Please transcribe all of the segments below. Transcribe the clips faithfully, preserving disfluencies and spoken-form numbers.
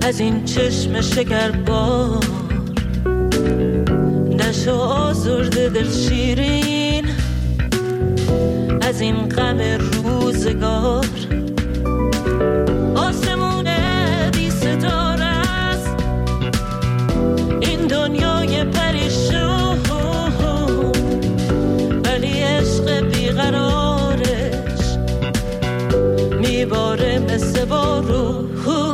از این چشم شکربار، نشو آزرده دل شیرین از این غم روزگار. آسمون بی ستاره است این دنیای پریشون، ولی عشق بیقرارش میباره مثل بارون.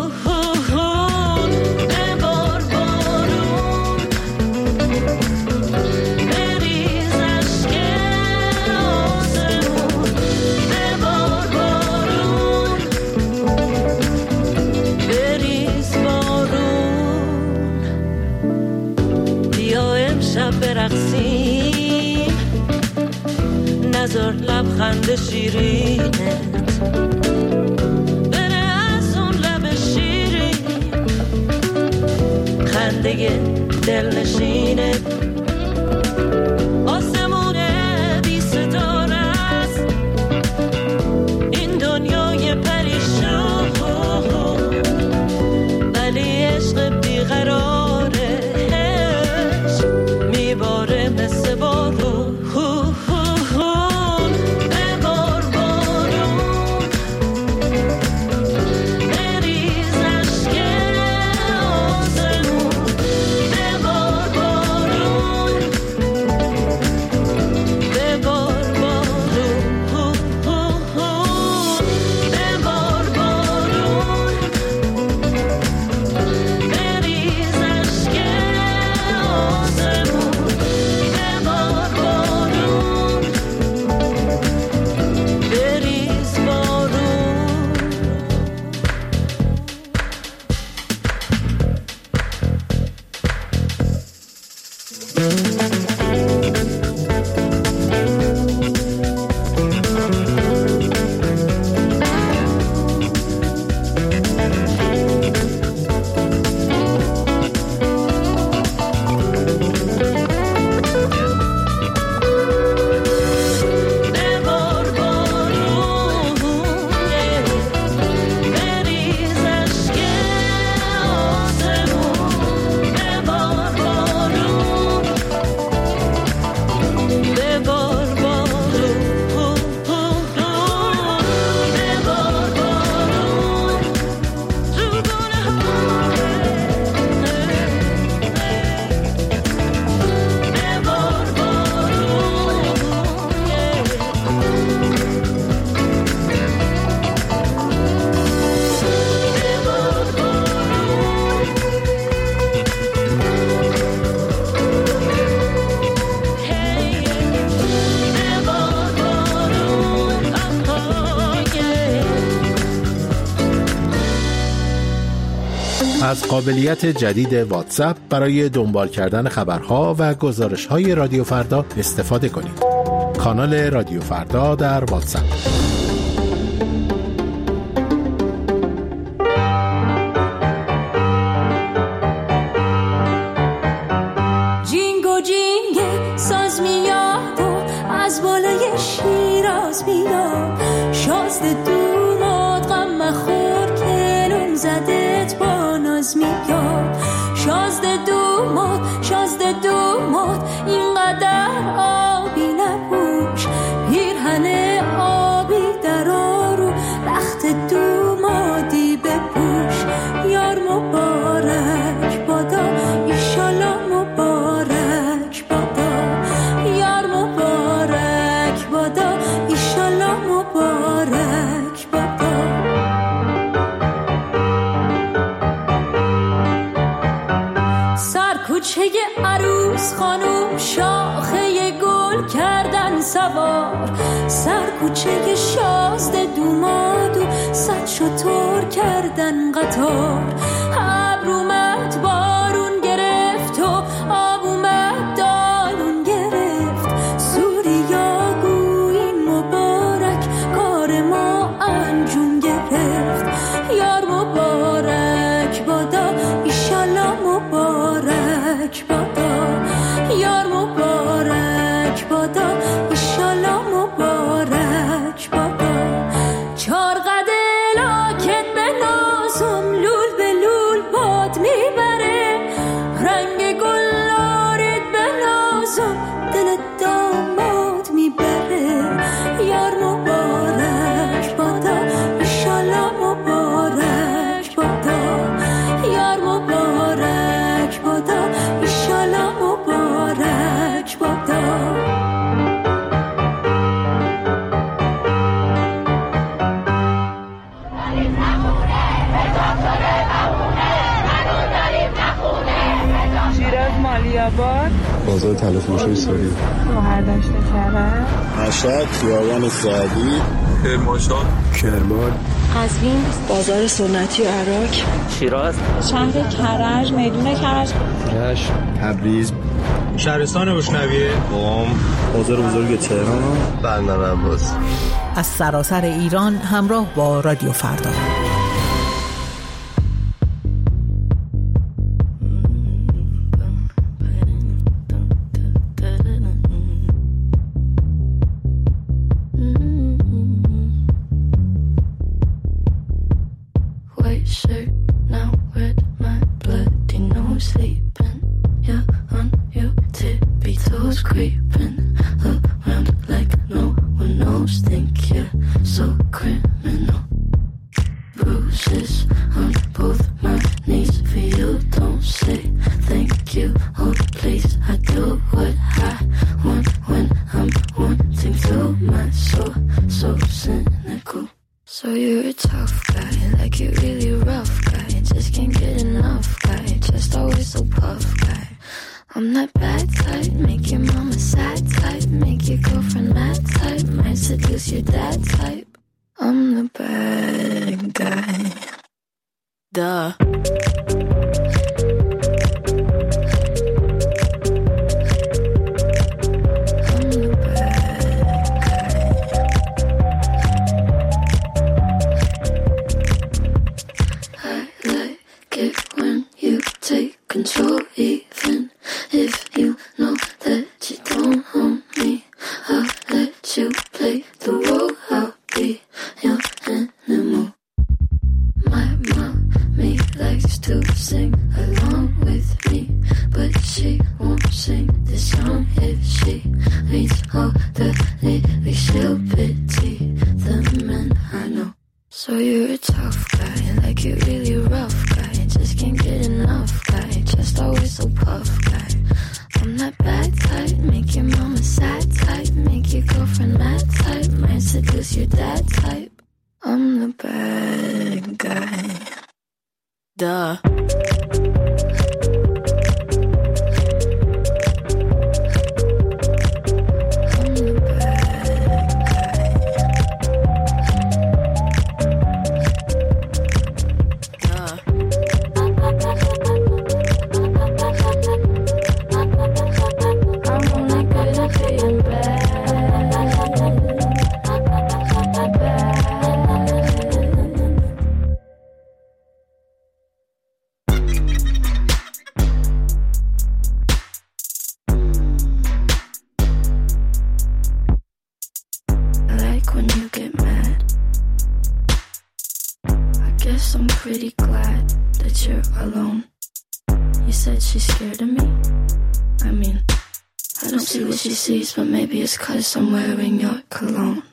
برقصیم نظر لبخند شیرینت بره از اون لب شیرین، خنده دل نشینت. آسمون بی ستاره است این دنیای پریشون، ولی عشق بیقرارش میباره مثل بارون. ببار بارون بریز عشق آسمون، ببار بارون ببار بارون ببار بارون بریز عشق آسمون. از قابلیت جدید واتساپ برای دنبال کردن خبرها و گزارش‌های رادیو فردا استفاده کنید. کانال رادیو فردا در واتساپ. جینگو جینگ ساز میاد و از بالای شیراز میاد، شازده دوماد غم مخور کلون زدت با ناز میاد. شازده دوماد شازده دوماد اینقدر آبی نپوش، پیرهن آبی در آرو رخت دومادی بپوش. یار مبارک بادا ایشالا مبارک بادا، یار مبارک بادا ایشالا مبارک بادا. سر کوچه عروس خانوم شاخه گل کردن سوار، سر کوچه شازده دومادو صد شتر کردن قطار. ابر اومد بارون گرفت و آب اومد دالون گرفت، سوریا گویی مبارک کار ما انجام گرفت. یار مبارک بادا ایشالا مبارک بادا، یار مبارک بادا ایشالا مبارک بادا. چار قده لاکت به نازم لول به لول با رنگ گلارید به نازم دل داماد میبره. یار مبارک بادا ایشالا مبارک بادا. یار مبارک بادا ایشالا مبارک بادا. مالیاباد، بازار تلفروشی سوری، شهرداشت کرد، مشهد، خیابان سعدی، کرمانشاه، کرمان، قزوین، بازار سنتی عراق، شیراز، شهر کرج، میدون کرج، رشت، تبریز، شهرستان روشنویه، قم، بازار بزرگ تهران، بندر عباس. از سراسر ایران همراه با رادیو فردا. But maybe it's 'cause I'm wearing your cologne.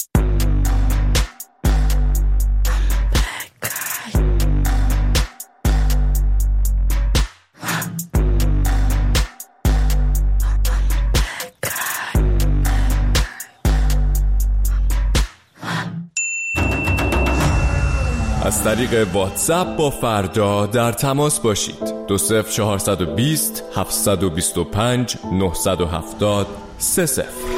از طریق واتساپ با فردا در تماس باشید. دو صفر چهارصد و بیست هفتصد و بیست و پنج نهصد و هفتاد سه صفر.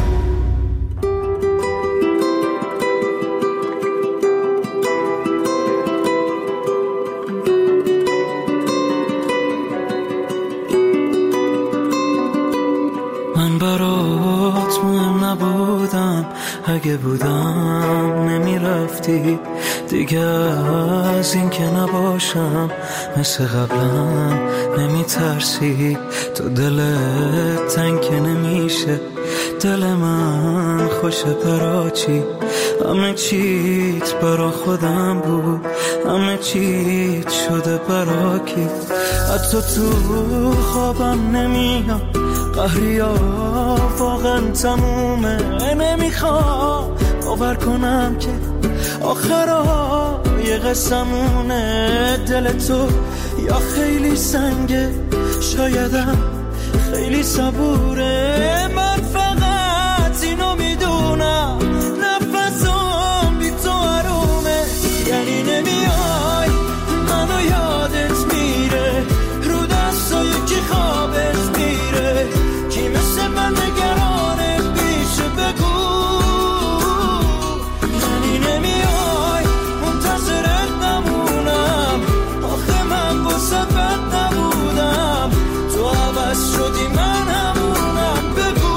من برات مهم نبودم، اگه بودم نمیرفتی دیگه. از این که نباشم مثل قبلم نمیترسی، تو دلت تنگ نمیشه دل من خوشه برا چی؟ همه چیت برا خودم بود، همه چیت شده برا کی؟ حتی تو خوابم نمیاد، قهریا واقعا تمومه. نمیخوام باور کنم که آخرا یه قسمونه. دل تو یا خیلی سنگه، شایدم خیلی صبوره. من فقط اینو میدونم، نفسم بی تو آرومه. یعنی نمیای منو یادت میره، رو دستای کی خوابت میره، کی مثل من نگرانه پیش بگو. یعنی نمیای منتظرت نمونم، آخه من واسه بد نبودم، تو عوض شدی من همونم. بگو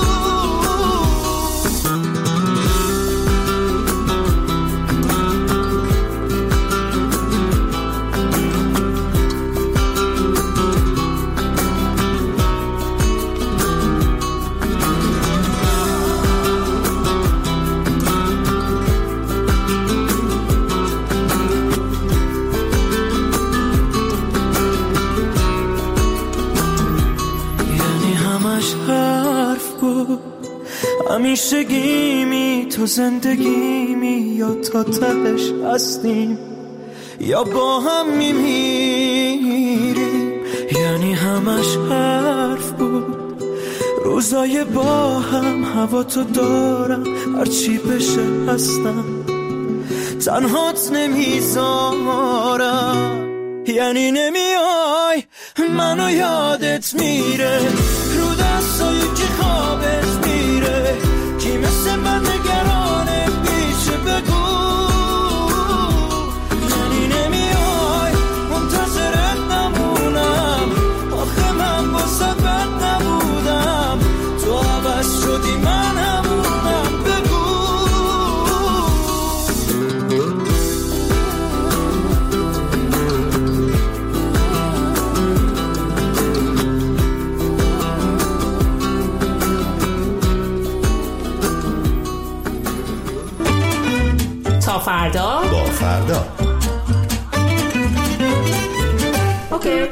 همیشه گیمی تو زندگیمی، یا تا تهش هستیم یا با هم میمیریم. یعنی همش حرف بود، روزای با هم، هوا تو دارم هرچی بشه هستم، تنهات نمیذارم. یعنی نمیای منو یادت میره، رو دستای کی خوابت میره، کی مثل من نگرانه پیش بگو. یعنی نمیای منتظرت نمونم، آخه من واسه بد نبودم، تو عوض شدی من همونم. بگو تا فردا با فردا. اوکی.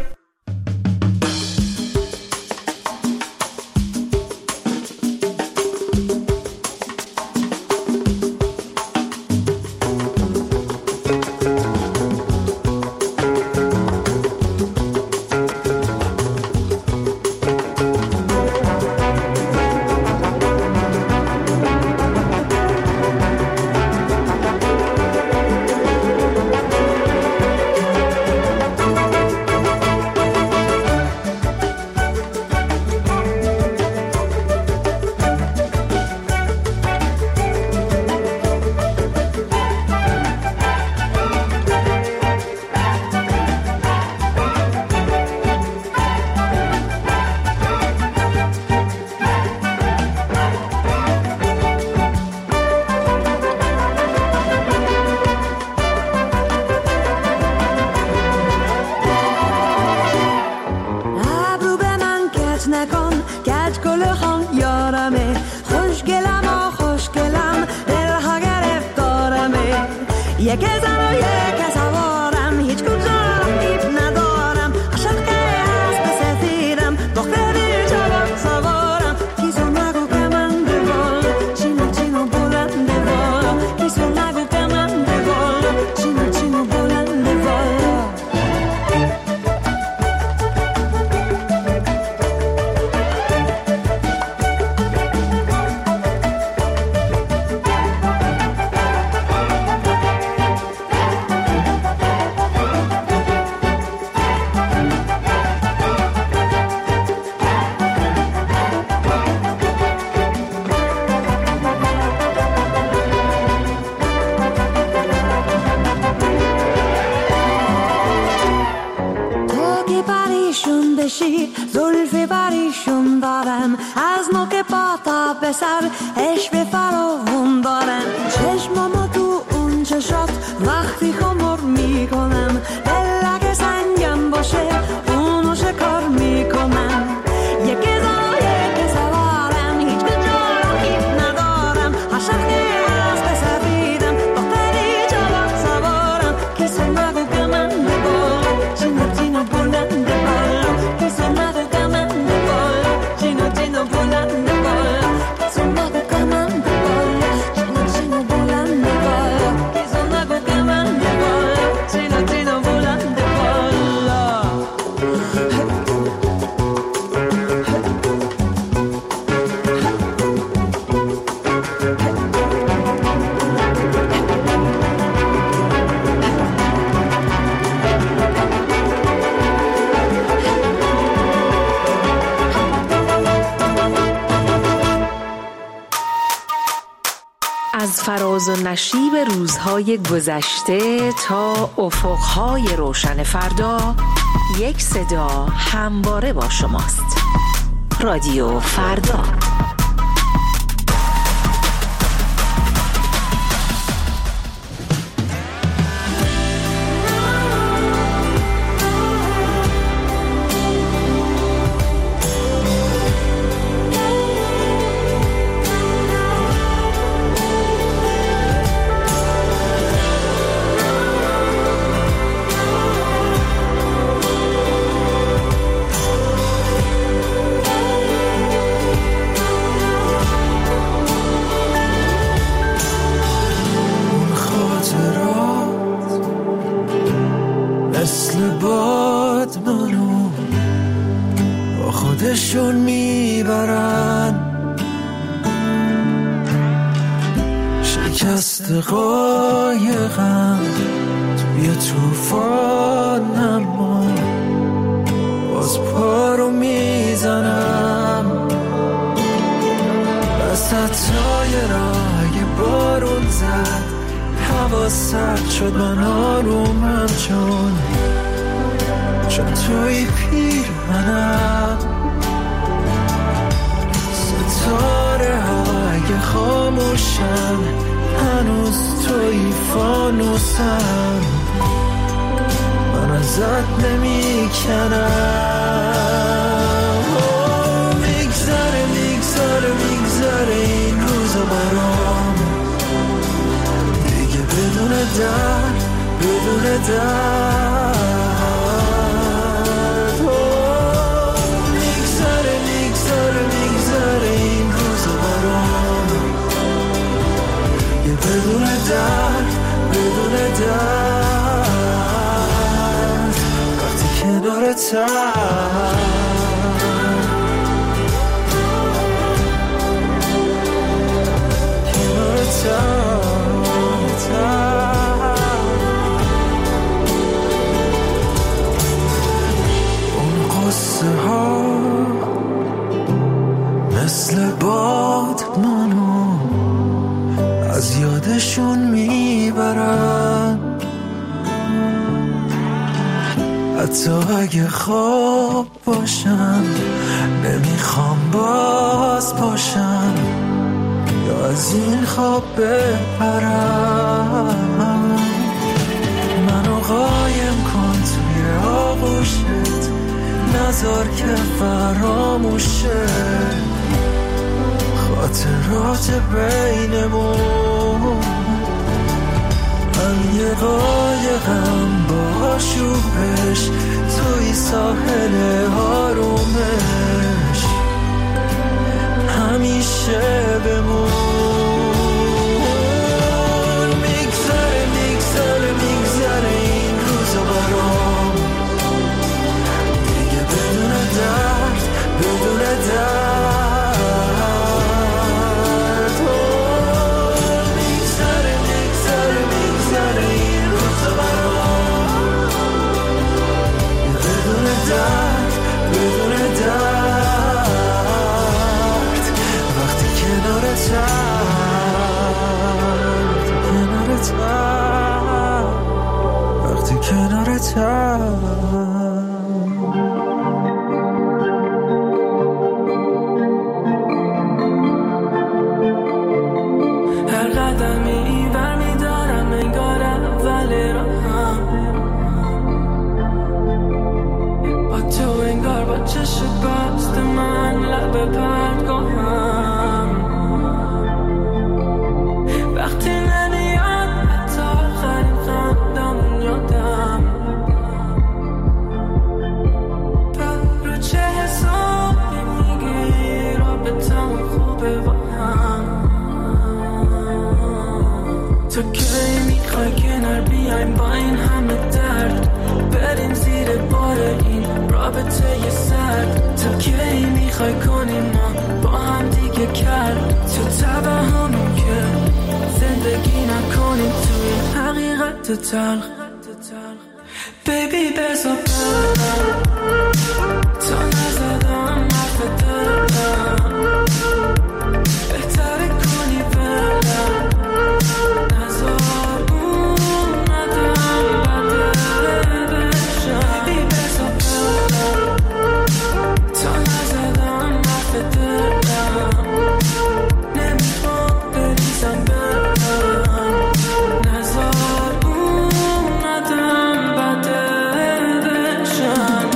سر عشق فراوون دارن، چشمامو تو اون چشات وقتی خمر میکنم، دل اگه سنگم باشه اونو شکار میکنم. یکی زا یکی سوارم هیچ کجا از فراز و نشیب روزهای گذشته تا افقهای روشن فردا، یک صدا همواره با شماست. رادیو فردا. خودشون میبرن، شکست قایقم توی توفان، اما باز پا رو میزنم وسط تایرای بارون زد، هوا سرد شد من آرومم چون چون توی پیر منم، ستاره های خاموشن هنوز توی فانوسم، من ازت نمی کنم. میگذره میگذره میگذره این روزا برام، دیگه بدون درد بدون درد. میگذره میگذره میگذره این روزا برام، یه بدون درد بدون درد. وقتی کنارتم اون قصه ها مثل باد منو از یادشون میبرن، حتی اگه خواب باشم نمیخوام باز باشم یا از این خواب بپرم. منو قایم کن توی آغوشت، نذار که فراموشه خاطرات بینمون. من یه قایقم با شوبش توی ساحل آرومش، همیشه بمون. میگذره میگذره میگذره این روزا برام، دیگه بدون درد بدون درد. میگذره میگذره میگذره این روزا برام، بدون درد بدون درد. وقتی کنارتم کنارتم وقتی کنارتم. هر قدمی برمیدارم انگار اول راهم، با تو انگار با چشم بست من لب پرتگاهم. وقتی نمیاد حتی آخرین خندمون یادم، رو چه حسابی میگی رابطمون خوبه با هم. تو کی میخوای کنار بیایم با این همه درد، بریم زیر بار این رابطه میخوای کنی ما با هم دیگه کرد تو توهمون که زندگی نکنیم توی حقیقت تلخ بیبی بزا برم تا نزدم حرف دلم بهتره کنی برم نزار اون ندم بده بشم بیبی بزا برم تا نزدم حرف دلم نمیخوام بریزم برم نزار اون ندم بده بشم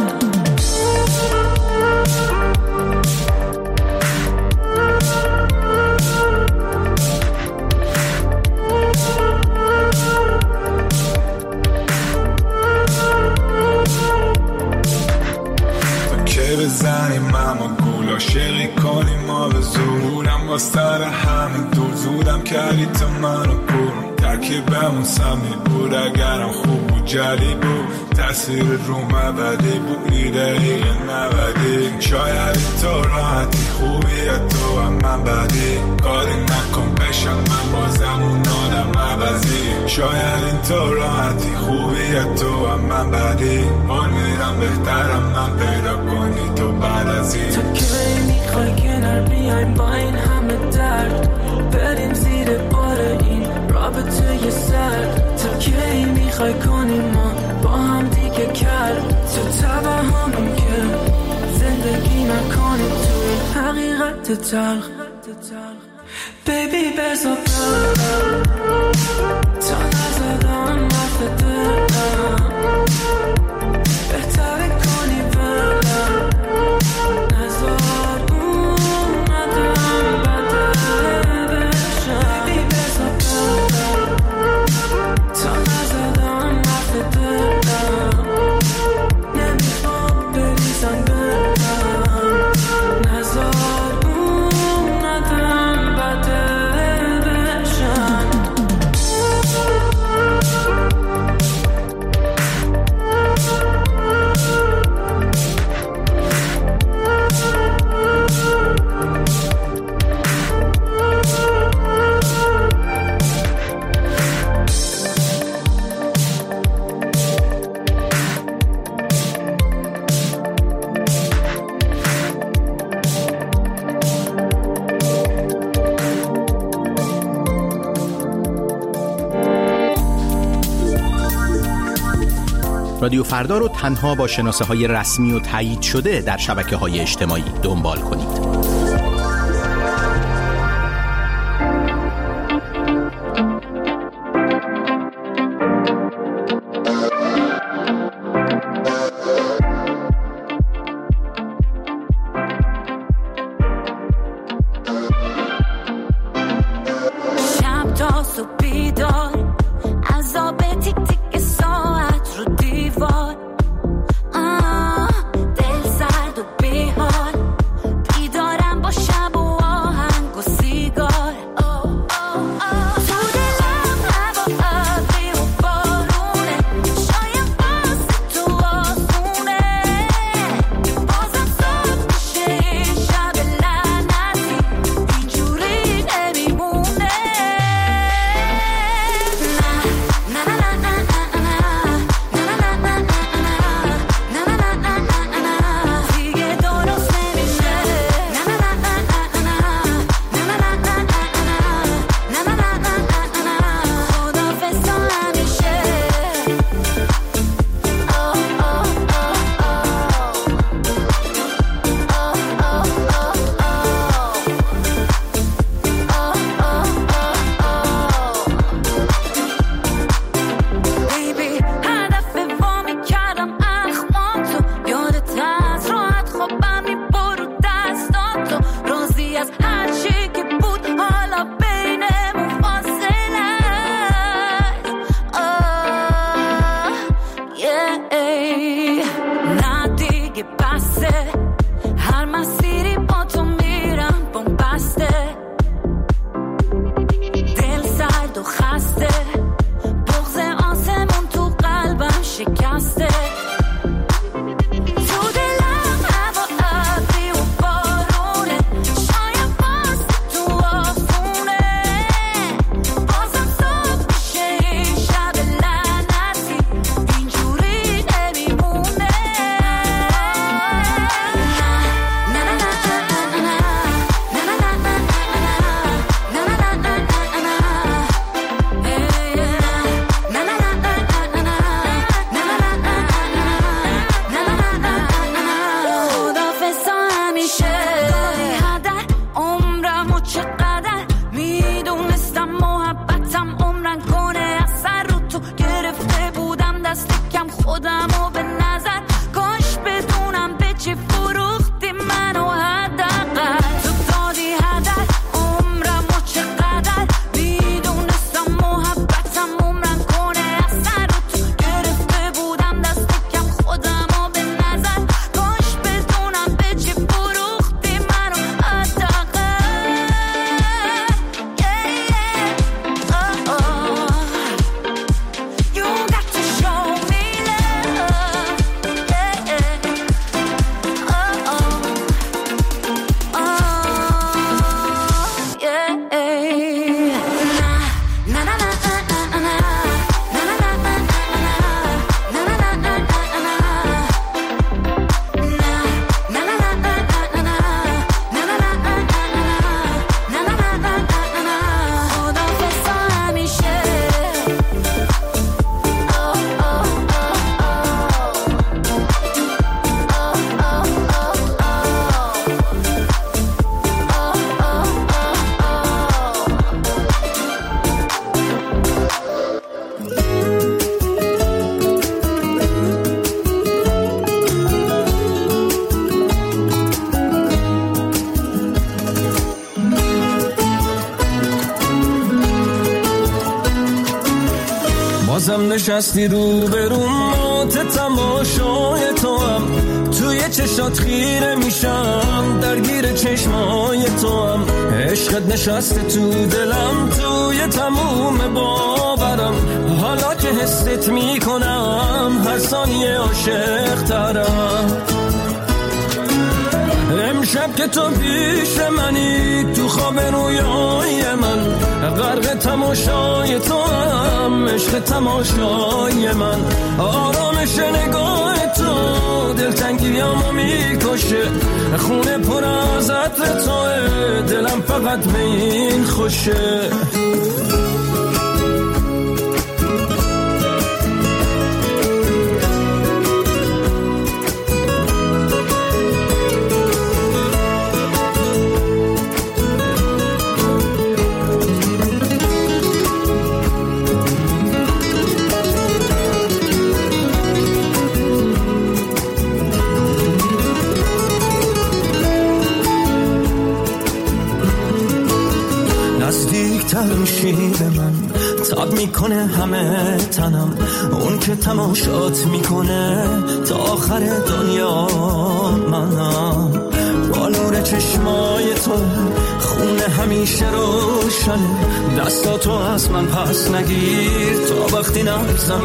بزنیم اما گول عاشقی کنیم ما به زورم با سر همین دور زودم کردی تو منو کور ترکیبمون سمی بود اگرم خوب بود جلی بود تاثیر رو مبدی بودی دقیقه نبدی شاید تو راحتی خوبی تو هم من بدی کاری نکن بشم من بازم اون آدم عوضی شاید این تو راحتی خوبی تو هم من بدی حال میرم بهترم من پیدا کنی تو بعد از این تو کی میخوای کنار بیایم با این همه درد بریم زیر بار این رابطه یه سر تو کی میخوای کنی ما با هم دیگه کرد تو توهمون که زندگی نکنی توی حقیقت تلخ بیبی بزا برم تا نزدم حرف دلم بهتره کنی برم نزار اون ندم بده بشم بیبی بزا برم تا نزدم حرف دلم نمیخوام بریزم برم نزار اون ندم بده بشم رادیو فردا رو تنها با شناسه های رسمی و تایید شده در شبکه های اجتماعی دنبال کنید. شب تا صبح بیدار عذاب تیک تیک ساعت رو دیوار آه دل سرد و بیحال بیدار هم نشستی رو برون مات تماشای تو هم توی چشات خیره میشم درگیر چشمای تو هم عشقت نشسته تو دلم توی تموم باورم حالا که حست میکنم هر ثانیه عاشق ترم امشب که تو پیش منی تو خواب رویای من غرق تماشای تو هم عشق تماشای من آرامش نگاه تو دلتنگیامو میکشه خونه پر از عطر توه دلم فقط به این خوشه میشی به من تاب میکنه همه تنم اون که تماشات میکنه تا آخر دنیا منم با نور چشمای تو خونه همیشه روشنه دستاتو از من پس نگیر تا وقتی نبزم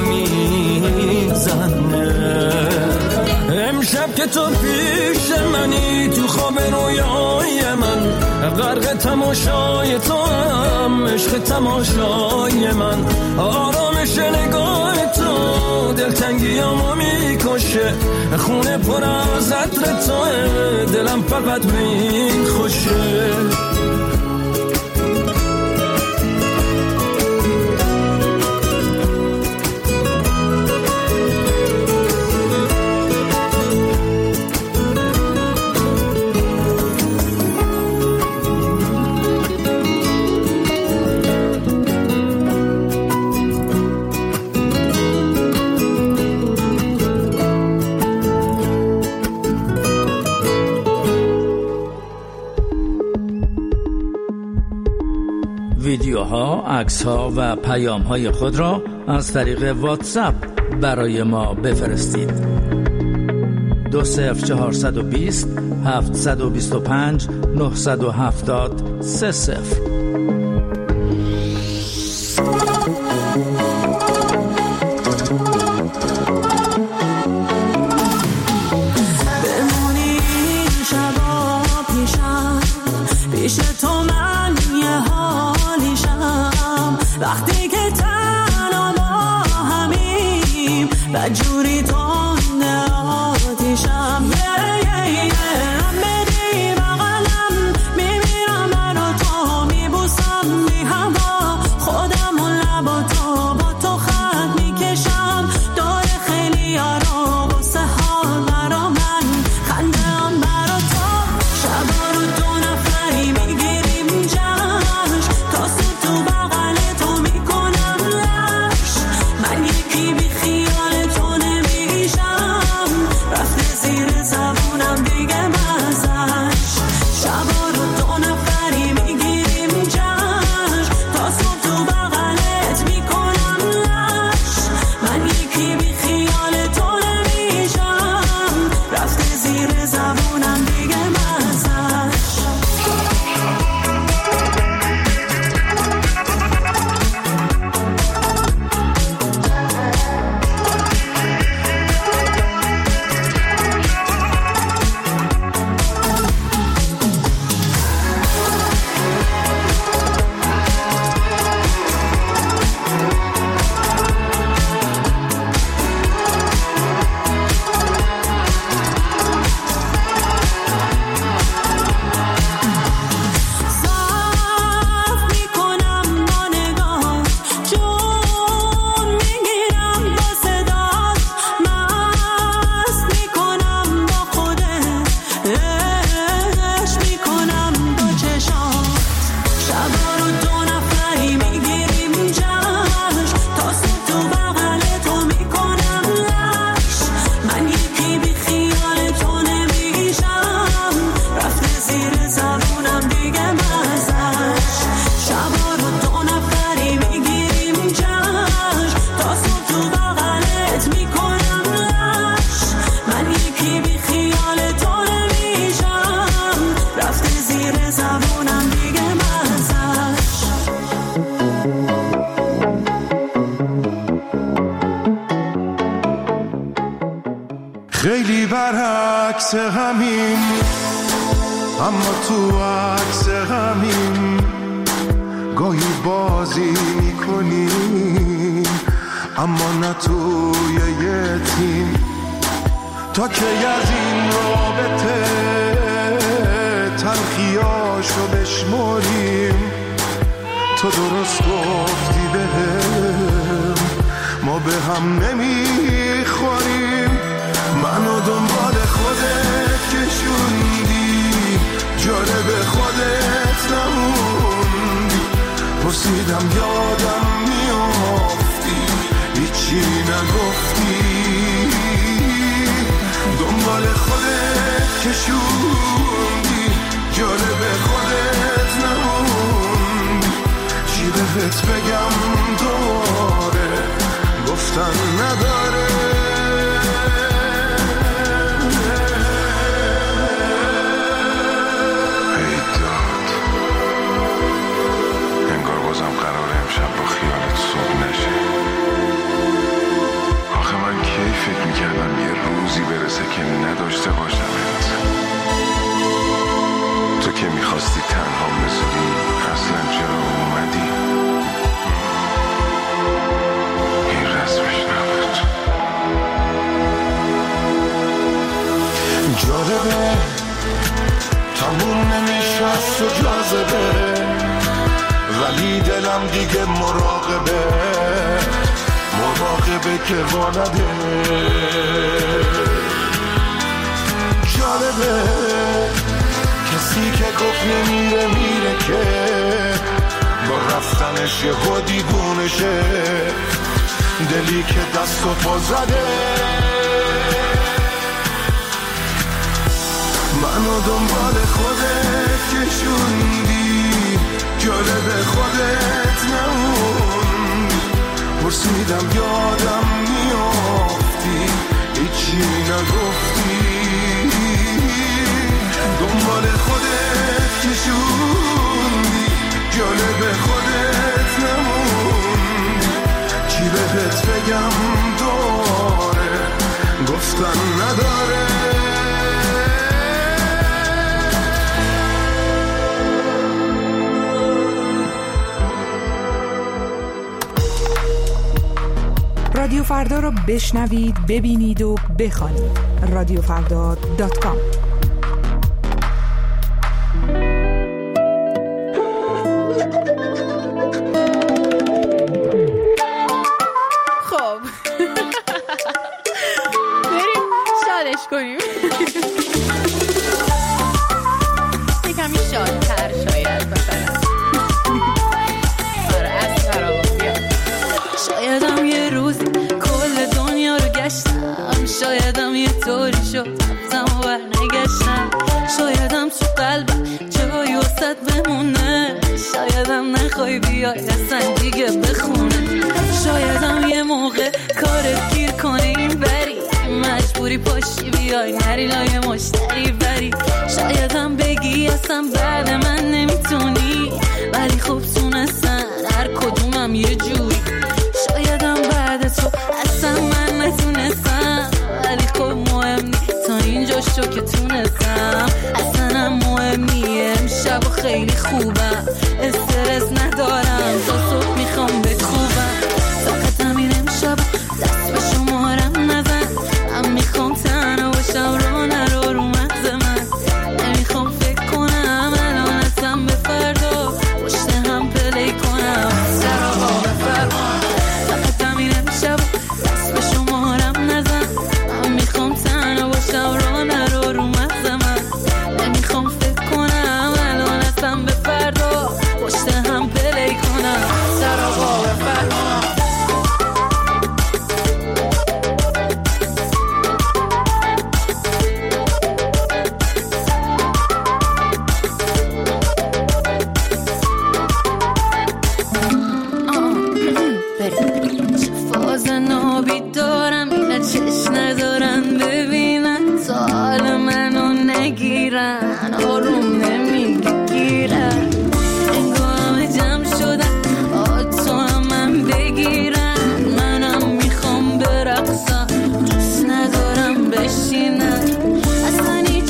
میزنه امشب که تو پیش منی تو خواب رویای من غرق تماشای تو هم عشق تماشای من آرامش نگاه تو دلتنگیامو میکشه خونه پر از عطر توه دلم فقط به این خوشه ویدیوها، عکس‌ها و پیام‌های خود را از طریق واتساپ برای ما بفرستید. دو صفر چهارصد و بیست هفتصد و بیست و پنج نهصد و هفتاد سه صفر. بمونی شبا پیشم پیش تو من یه حالیشم وقتی که تنها با همیم بدجوری تنده آتیشم یه یه یه هم بدی بغلم میمیرم من و تو میبوسم بی هوا خودم و لبا تو با تو خط میکشم دور خیلی یارو بسه حال برا من خنده هم برا تو شبا رو دو نفری میگیریم جشن تا صبح تو بغل تو میکنم لش من یکی بی خیال تو نمیشم همین، اما تو عکس همین گاهی بازی میکنیم، اما نه توی یه تیم. تا که از این رابطه تلخیاشو بشماریم، تو درست گفتی بهم ما به هم نمیخوریم. منو دنبال خودت کشوندی، جالب خودت نموندی. پرسیدم یادم میافتی، هیچی نگفتی. دنبال خودت کشوندی، جالب خودت نموندی. چی بهت بگم دوباره، گفتن نداره. بازم قراره امشب با خیالت صبح نشه. آخه من کی فکر میکردم یه روزی برسه که نداشته باشمت. تو که میخواستی تنها بذاری، اصلا چرا اومدی؟ این رسمش نبود. جالبه تموم نمیشست و جاذبه، ولی دلم دیگه مراقبه، مراقبه که والده. جالبه کسی که گفت نمیره میره، که با رفتنش یه خودی گونشه. دلی که دست و پا زده، منو دنبال خودت کشوندی، جالب خودت نموندی. پرسیدم یادم میافتی، هیچی نگفتی. دنبال خودت کشوندی، جالب خودت نموندی. چی بهت بگم دوباره، گفتن نداره. رادیو فردا رو بشنوید، ببینید و بخوانید. رادیو فردا دات کام. خب بریم شادش کنیم. یکمی شادتر شاید مثلا. آره از فرابیا. شایدم یه روزی کل دنیا رو گشتم، شایدم یه طوری شد رفتم و برنگشتم. شایدم تو قلبم جایی وسط بمونه، شایدم نخوای بیای اصلا دیگه بخونه. شایدم یه موقع کارت گیر کنه این بری، مجبوری پاشی بیای نری لای مشتری بری. شایدم بگی اصلا بعد من نمیتونی، ولی خوب تونستن هر کدومم یه جوری. شایدم بعد تو اصلا من نتونستم، ولی خب مهم نی تا اینجا شو که تونستم. اصلا هم مهم نی امشب خیلی خوبم، استرس ندارم تا صبح میخوام بخوبم. فقط همین امشب دست به شمارم نزن، من میخوام تنها باشم رو نرو رو مغز من. نمیخوام فکر کنم الان اصلا به فردا، پشت هم پلی کنم سراغا بفرما. فقط همین امشب دست به شمارم نزن، من میخوام تنها باشم رو نرو رو مغز من. نمیخوام فکر کنم الان اصلا به فردا، پشت هم پلی کنم سراغا بفرما. فاز نابی دارم اینا چش ندارن ببینن، تا حال منو نگیرن آروم نمیگیرن. انگاه همه جمع شدن آتو هم من بگیرن، منم میخوام برقصم دوست ندارم بشینن. اصلا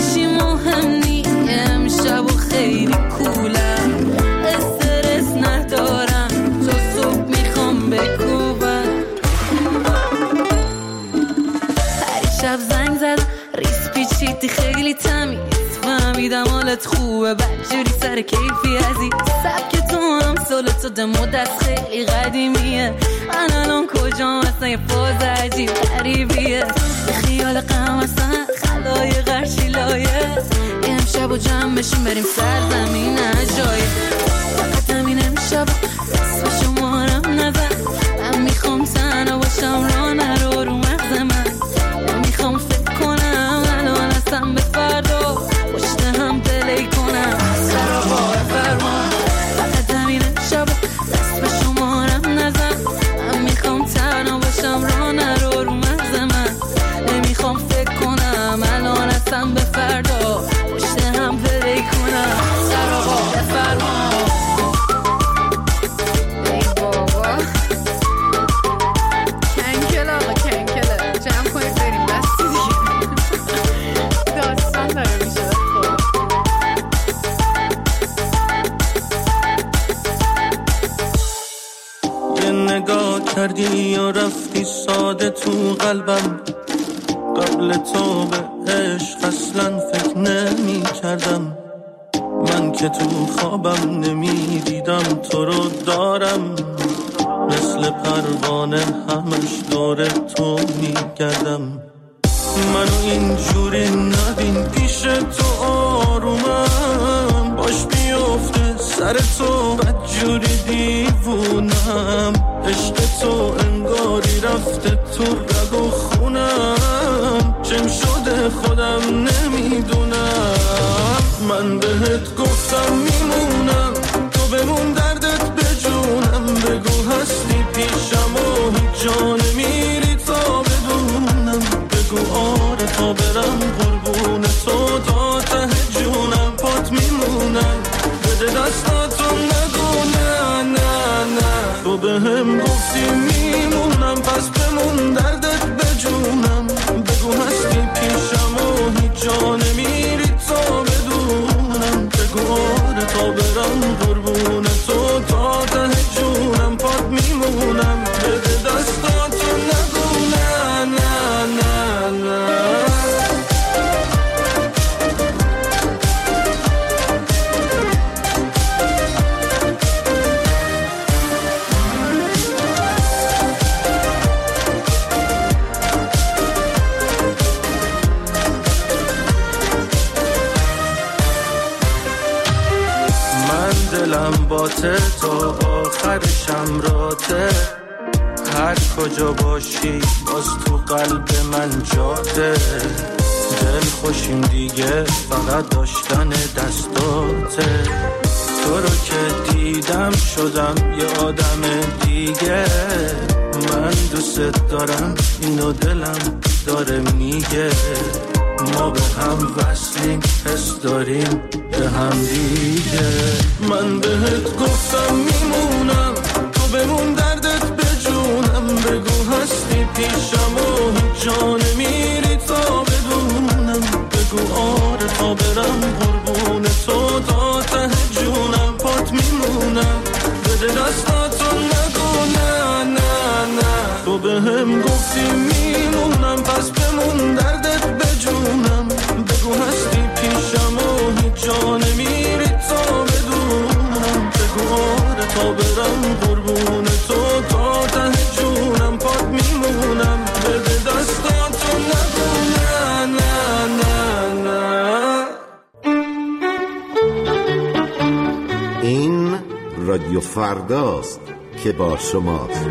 تمیز فهمیدم حالت خوبه بدجوری سر کیفی عزیز سبک تو هم سالت و دمو دست خیلی قدیمیه من الان کجام اصلا یه فاز عجیب قریبیه خیال غم اصلا خلای غرشی لایه یه امشب و جمع بشیم بریم سرزمین عجایب فقط همین امشب اسم شمارم نزن من میخوام تنها باشم را نرو رو مغز من نمیخوام فکر کنم الان اصلا به فردا پشت هم دلی کنم سر آقا فرمان فقط همین امشب اسم شمارم نزن من میخوام تنها باشم را نرو رو مغز من نمیخوام فکر کنم الان اصلا به فردا پشت هم دلی کنم سر آقا فرمان کردی یا رفتی ساده تو قلبم قبل تو به عشق اصلا فکر نمی کردم من که تو خوابم نمی دیدم تو رو دارم مثل پروانه همش دور تو می گردم منو اینجوری نبین پیش تو آرومم باش بیفته سر تو بدجوری دیوونم عشق تو انگاری رفته تو رگ و خونم چم شده خودم نمیدونم من بهت گفتم میمونم تو بمون دردت بجونم بگو هستی پیشم و هیچ جا نمیری تا بدونم بگو آره تا برم قربون تو تا ته جونم پات میمونم بده دستاتو نگو نه نه نه تو به هم گفتی میمونم پس بمون دردت بجونم بگو هستی پیشم و هیچ جا نمیری تا بدونم بگو آره تا برم قربون تو تا ته جونم پات میمونم بده دستاتو نگو نه نه نه نه دلم باته تا آخر شمراته هر کجا باشی باز تو قلب من جاده دل خوشیم دیگه فقط داشتن دستاته تو رو که دیدم شدم یه آدم دیگه من دوست دارم اینو دلم داره میگه ما به هم وصلیم حس داریم به هم دیگه من بهت گفتم میمونم تو بمون دردت بجونم بگو هستی پیشم و هیچ جا نمیری تا بدونم بگو آره تا برم قربون تو تا ته جونم پات میمونم بده دستاتو نگو نه نه نه تو به هم گفتی میمونم پس بمون دردت بجونم بگو هستی پیشم و هیچ جا نمیری تا بدونم بگو آره تا برم قربون تو تا ته جونم پات میمونم بده دستاتو نگو نه نه نه نه این رادیو فرداست که با شماست.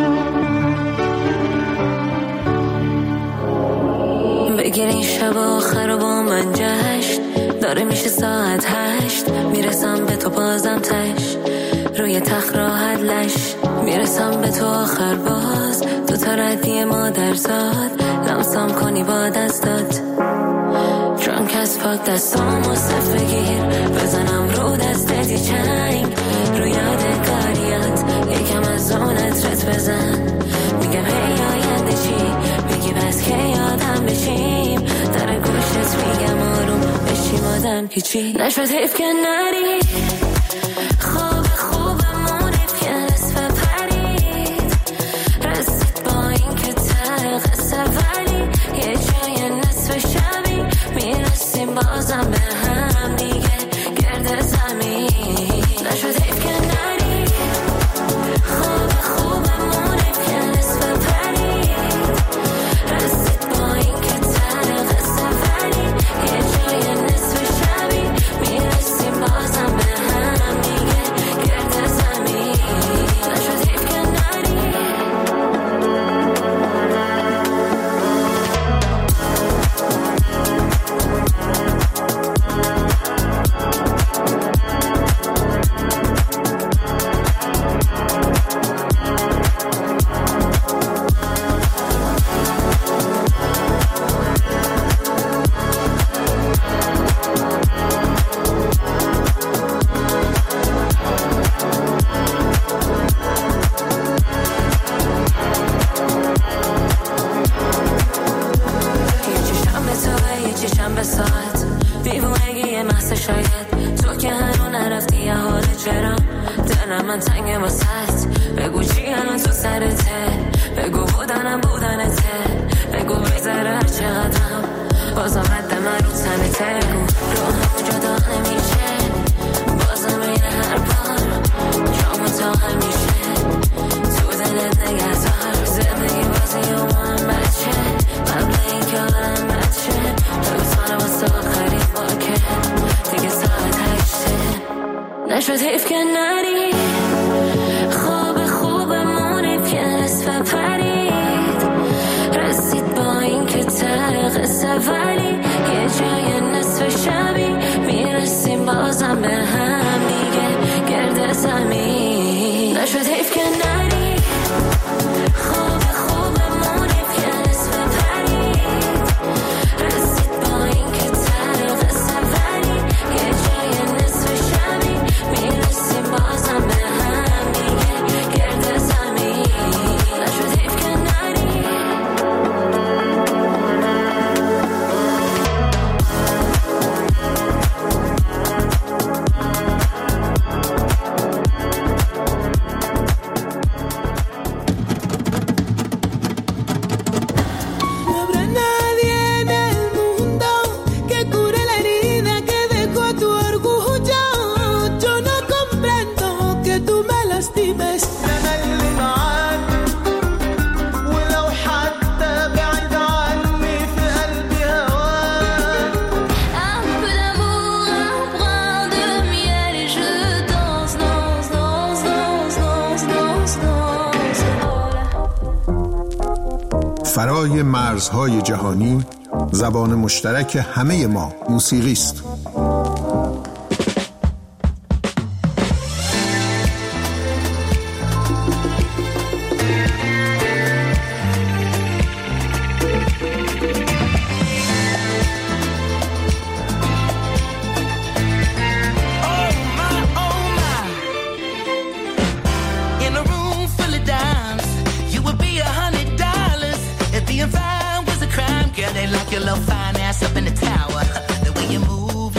بگیر این شب آخر و با من جشن داره میشه ساعت هشت میرسم به تو بازم تش روی تخت راحت لش میرسم به تو آخر باز تو تا ردی مادرزاد لمسم کنی با دستات درانک از پاک دستامو صف بگیر بزنم رو دستتی چنگ رو یادگاریات یکم از اون عطرت بزن میگم هی آینده چی بگی بس که یادم بشیم در گوشت میگم آروم بشیم آدم که چی نشد حیف که نری خواب خوبمون حیف که نصف پرید رسید با این که ته قصه ولی یه جای نصف شبی میرسیم میرسیم بازم به هم دیگه گرد زمین نشد حیف که نری خواب خوبمون که نصف پرید رسید با این که ته قصه ولی یه جای نصف شبی میرسیم بازم به هم دیگه گرد زمین نشد حیف که نری من تنگ واسط بگو چی الان تو سرته بگو بودنم بودنته بگو بگذره هر چقدرم بازم رد من رو تنته رو همون جدا نمیشه بازم اینه هر بار جامو تا همیشه تو دلت نگهدار زندگی بازی و من بچه قبل این که آدم بچه روزانه واسه آخرین بار که دیگه ساعت هشته نشد حیف که نری خواب خوبمونه که نصف پرید رسید با این که ته قصه ولی یه جای نصف شبی میرسیم بازم به هم دیگه گرد زمین نشد حیف که نری خواب خوبمونه که نصف پرید رسید با این که ته قصه ولی یه جای نصف شبی میرسیم بازم به هم دیگه گرد زمین نشد حیف که نری فرای مرزهای جهانی زبان مشترک همه ما موسیقی است. Your little fine ass up in the tower. The way you move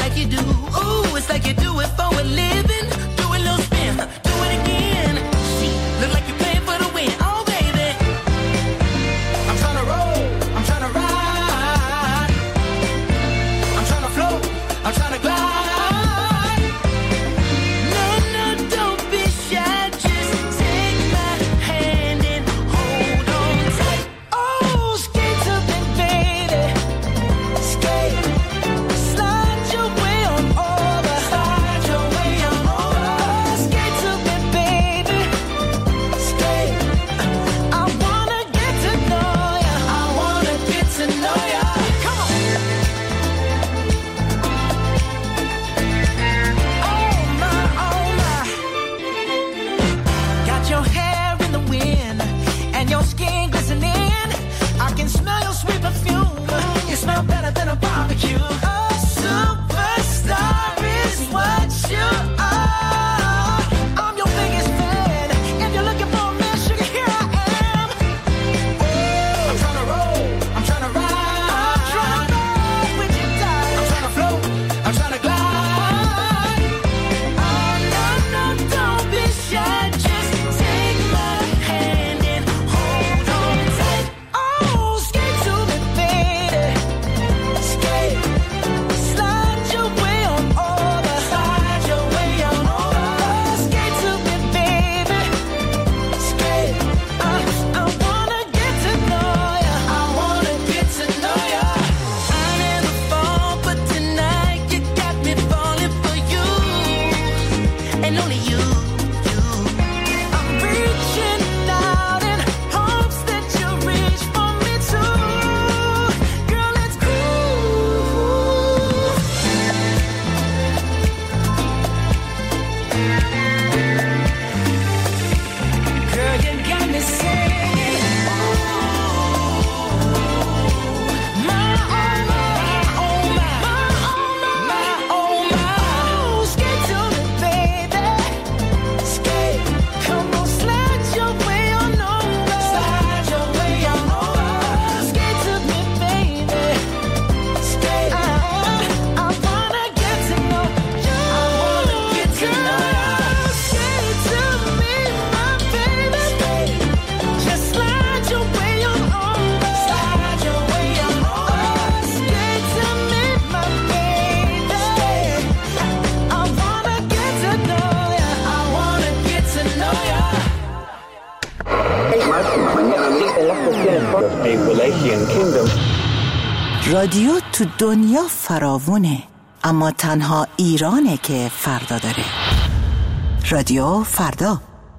رادیو تو دنیا فراوونه، اما تنها ایرانه که فردا داره. رادیو فردا.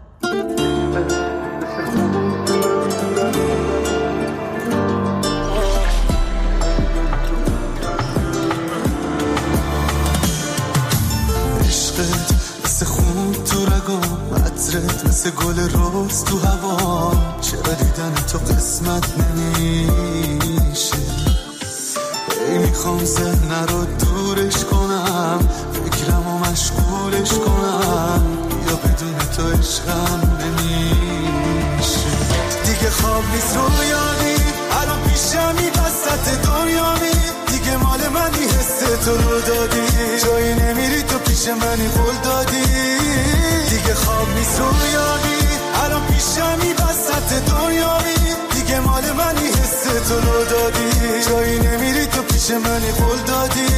عشقت مثل خون تو رگام، عطرت مثل گل روز تو هوا، چرا دیدن تو قسمت نمیشه؟ ای میخوام ذهن رو دورش کنم، فکرم و مشغولش کنم، یا بدون تو عشقم نمیشه. دیگه خواب نیست رویانی، الان پیشمی وسط دنیانی، دیگه مال منی حس تو رو دادی، جایی نمیری تو پیش منی قول دادی. دیگه خواب نیست رویانی، الان پیشمی وسط دنیانی، دیگه مال منی حس تو رو دادی، جایی نمیری تو پیش منی قول دادی.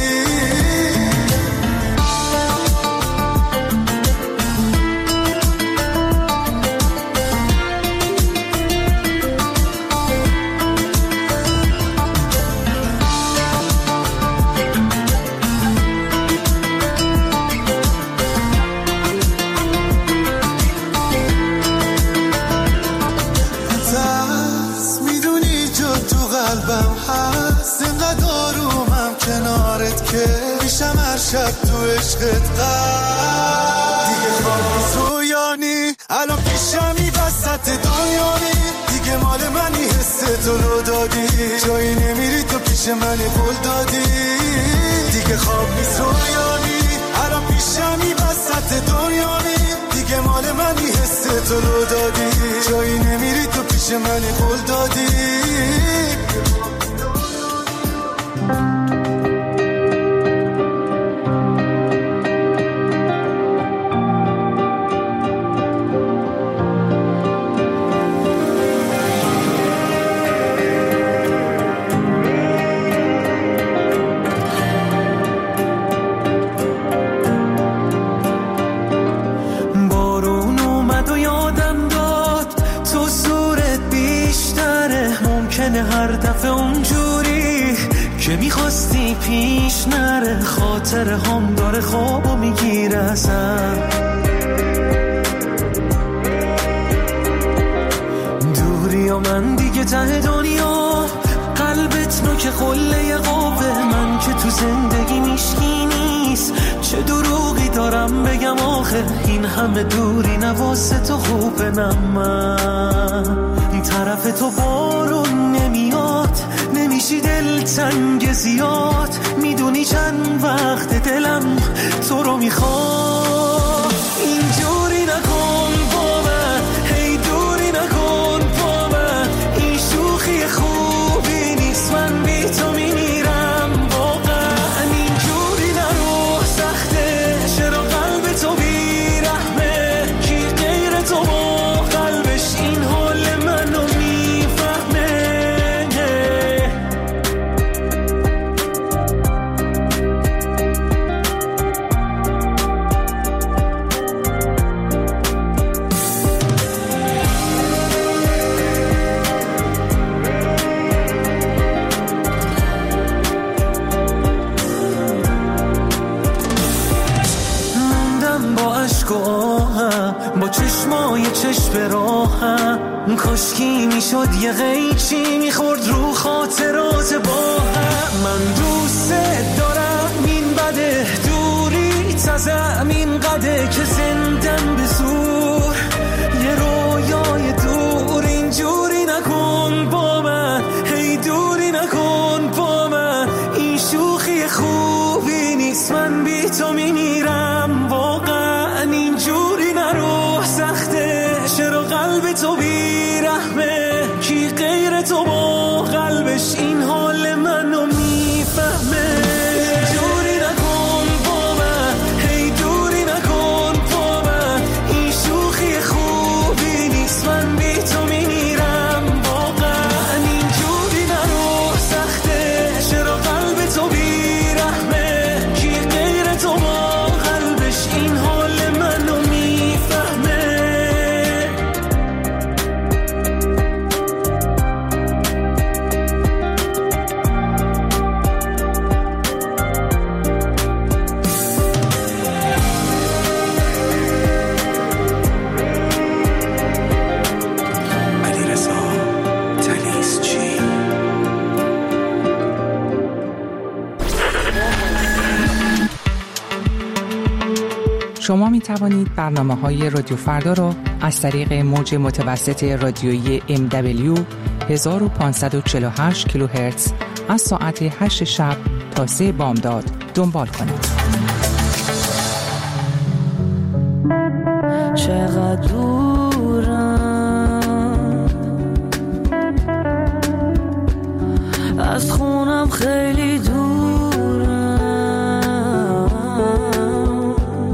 شب تو عشقت قد دیگه خواب نیست رویانی، الان پیشمی وسط دنیانی، دیگه مال منی حس تو رو دادی، جایی نمیری تو پیش منی قول دادی. دیگه خواب نیست رویانی، الان پیشمی وسط دنیانی، دیگه مال منی حس تو رو دادی، جایی نمیری تو پیش منی قول دادی. هر دفعه اونجوری که میخواستی پیش نره، خاطر هم داره خوابو میگیره ازم، دوری و من دیگه ته دنیا، قلبت نوک قله قوه، من که تو زندگی میشکی نیست، چه دروغی دارم بگم آخه، این همه دوری نواسه تو خوبه، نه من طرف تو بارون نمیاد، نمیشی دل تنگ زیاد، میدونی چند وقت دلم تو رو میخواد. اینجوری نکن با من، هی دوری نکن با من، این شوخی خوبی نیست، من بی تو میمیرم واقعا. اینجوری نرو سخته، چرا قلب تو بیرحمه، کی غیر تو با قلبش این حال منو میفهمه. موندم با عشق و آهم، با چشمای چشم راهم، کاشکی میشد یه قیچی میخورد رو خاطرات با هم. من دوست دارم این بده، دوری تازم این قده که زندم به زور، یه رویای دور. اینجوری نکن با من، هی دوری نکن با من، این شوخی خوبی نیست، من بی تو میمیرم واقعا. اینجوری نرو سخته، چرا قلب تو بیرحمه، کی غیر تو با قلبش این حال منو میفهمه. اینجوری نکن با من، هی دوری نکن با من، این شوخی خوبی نیست، من بی تو میمیرم واقعا. اینجوری نرو سخته، چرا قلب تو بیرحمه، کی غیر تو با قلبش شما می توانید برنامه‌های رادیو فردا را از طریق موج متوسط رادیویی ام دبلیو هزار و پانصد و چهل و هشت کیلوهرتز از ساعت هشت شب تا سه بامداد دنبال کنید. چقدر دورم از خونم، خیلی دورم،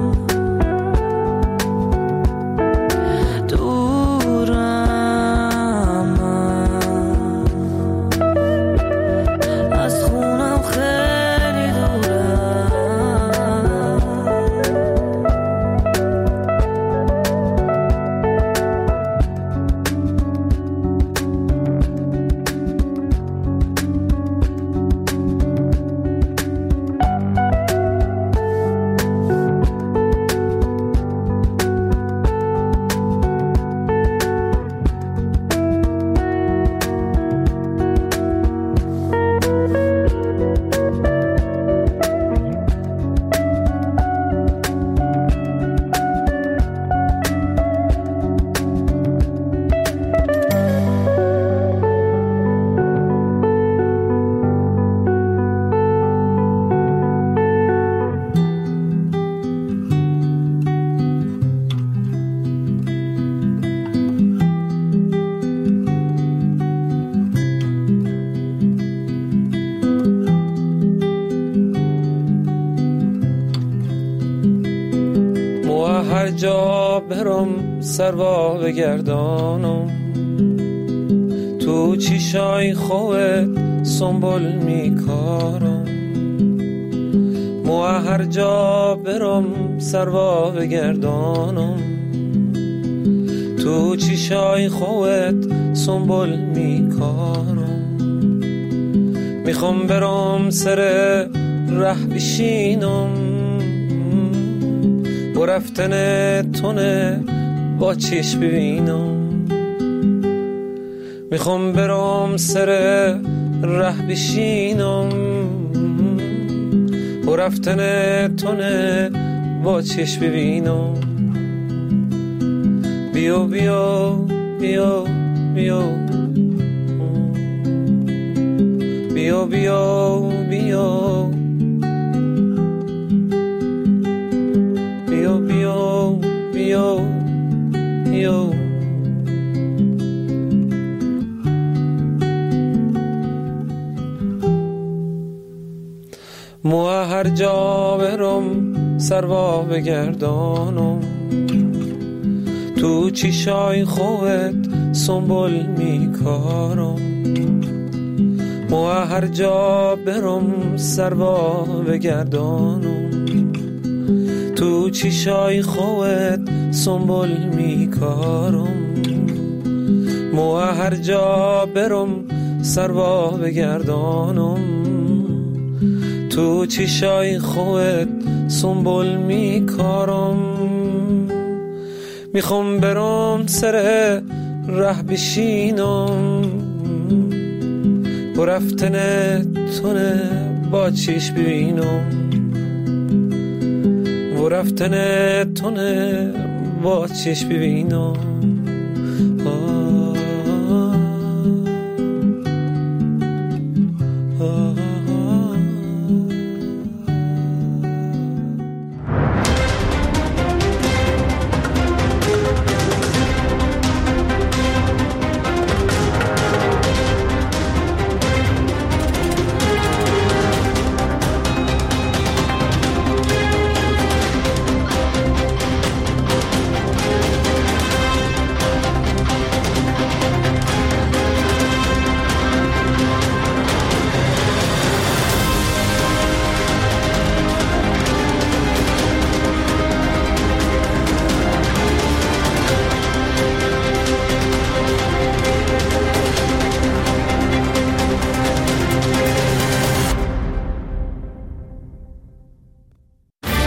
دورم از خونم، خیلی دورم. هر جا برم سروا بگردانم، تو چیشای خوت سنبول میکارم. مو هر جا برم سروا بگردانم، تو چیشای خوت سنبول میکارم. میخوام برم سر ره بشینم، و رفتن تونه با چشم ببینم. میخوام برم سر ره بشینم، و رفتن تونه با چشم ببینم. بیا بیا بیا بیا بیا بیا بیا بیا بیا بیا. مو هر جا برم سروا بگردانم، تو چیشای خوت سنبول میکارم. مو هر جا برم سروا بگردانم، تو چیشای خوت سنبول میکارم. مو هر جا برم سروا بگردانم، تو چیشای خوت سنبول میکارم. میخوام برم سر ره بشینم، و رفتن تونه با چیش ببینم. و رفتن تونه با چشم ببینم.